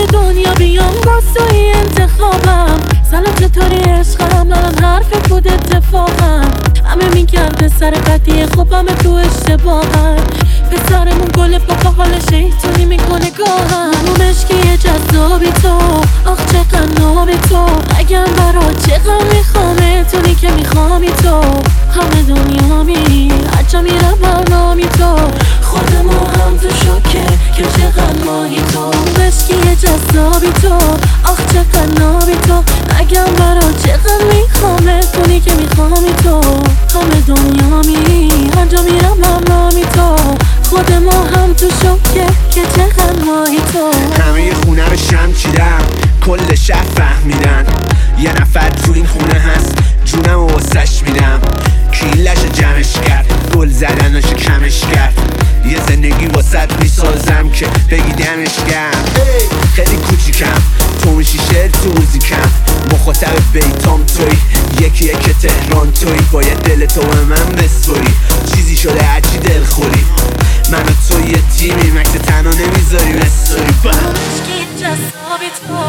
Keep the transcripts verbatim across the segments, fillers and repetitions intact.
همه دنیا بیام باز توی انتخابم. سلام چطوری عشقم، منم حرف بود اتفاقم. همه میگن پسر بدیه، خب همه تو اشتباهن. پسرمون گل پاپا حال شیطونی میکنه گاهم. اون مشکی جذابی تو، آخ چقدر نابی تو. اگم برا چقدر میخوامه تونی که میخوامی تو. همه دنیا می هرجا میرم برنامی تو. خودمو هم تو شوکه که چقدر ماهی تو. اون مشکی جذابی تو، آخ چقدر نابی تو. اگم برا چقدر میخوامه تونی که میخوامی تو. همه دنیا می هرجا میرم برنامی تو. خودمو هم تو شوکه که چقدر ماهی تو. همه یه خونه رو شم چیدم، کل شهر فهمیدن یه نفر تو این خونه هست، جونم و واسش میدم. کیلش جمعش کرد، گل زدنش کمش کرد. یه زندگی واسط میسازم که بگی دمش گرم. خیلی کوچیکم، تو میشی شعر تو موزیکم. مخاطب بیتام توی، یکی یکی تهران توی. باید دل تو به من بسپری، چیزی شده هرچی دل خوری. من و تو یه تیمی، مکس تنها نمیذاریم استوری. با مشکی جذابی تو،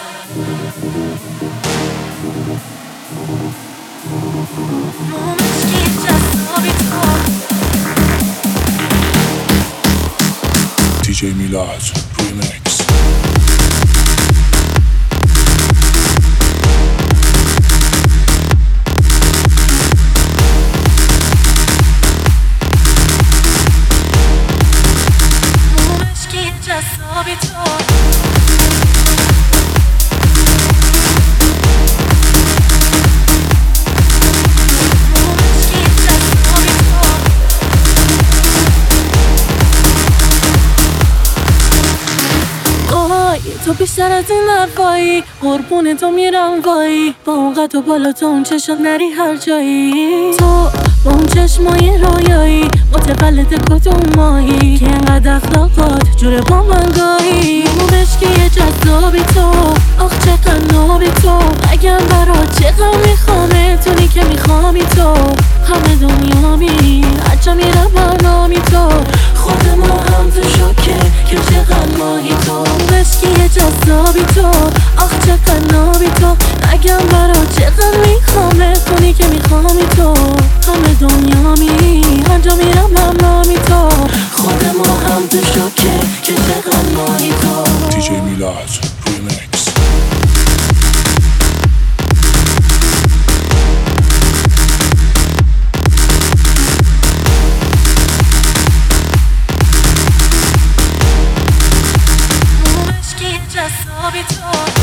مشکی جذابی تو. دی جی میلاد ریمیکس. مشکی جذابی تو. تو بیشتر از این حرفایی، قربون تو میرم وایی. با اون قد و بالا تو اون چشم نری هر جایی. تو با اون چشمای رویایی، متولد کدوم مایی که انقدر اخلاقات جوره با من گاهی. اون مشکی جذابی تو، آخ چقدر نابی تو. اگم برا چقدر میخوامه تونی که میخوامی تو. همه دنیا می هرجا میرم برنامی تو. خودمو هم تو شوکه که چقدر ماهی تو. مشکی جذابی تو، آخ چقدر نابی تو. اگم برا چقدر میخوامه تونی که میخوامی تو. همه دنیا می هرجا میرم برنامی تو. خودمو هم تو شوکه که چقدر ماهی تو. دی جی میلاد ریمیکس. جذابی تو.